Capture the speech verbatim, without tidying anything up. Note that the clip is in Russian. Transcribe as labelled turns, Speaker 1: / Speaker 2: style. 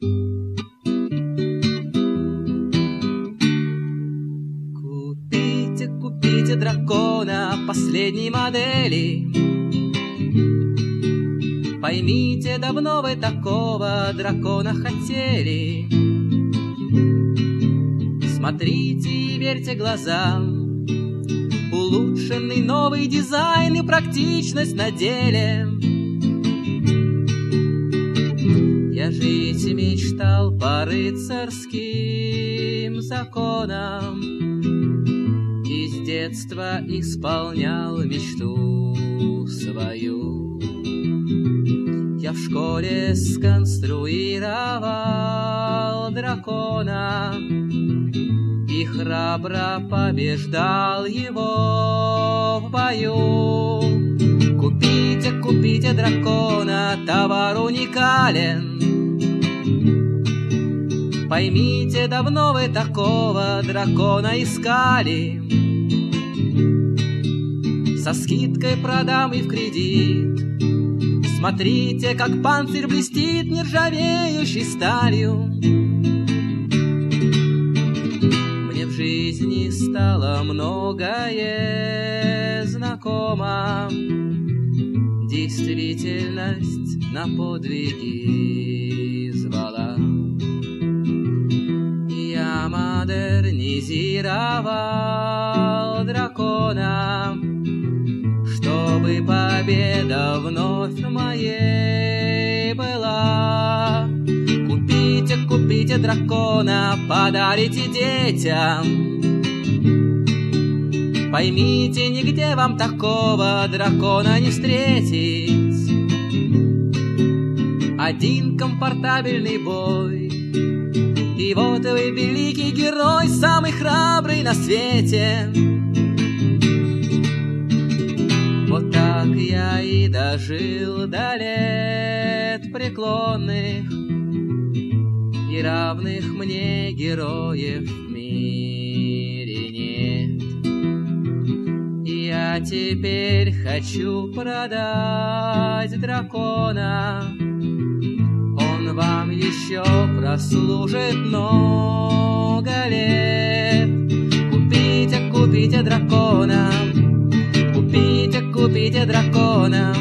Speaker 1: Купите, купите дракона последней модели. Поймите, давно вы такого дракона хотели. Смотрите и верьте глазам. Улучшенный новый дизайн и практичность на деле. Я жить мечтал по рыцарским законам и с детства исполнял мечту свою. Я в школе сконструировал дракона и храбро побеждал его в бою. Купите, купите дракона, товар уникален. Поймите, давно вы такого дракона искали. Со скидкой продам и в кредит. Смотрите, как панцирь блестит нержавеющей сталью. Мне в жизни стало многое знакомо. Действительность на подвиги звала. Я модернизировал дракона, чтобы победа вновь моей была. Купите, купите дракона, подарите детям. Поймите, нигде вам такого дракона не встретить. Один комфортабельный бой, и вот вы великий герой, самый храбрый на свете. Вот так я и дожил до лет преклонных, и равных мне героев в мире нет. И я теперь хочу продать дракона. Он вам еще прослужит много лет. Купите, купите дракона. Купите, купите дракона.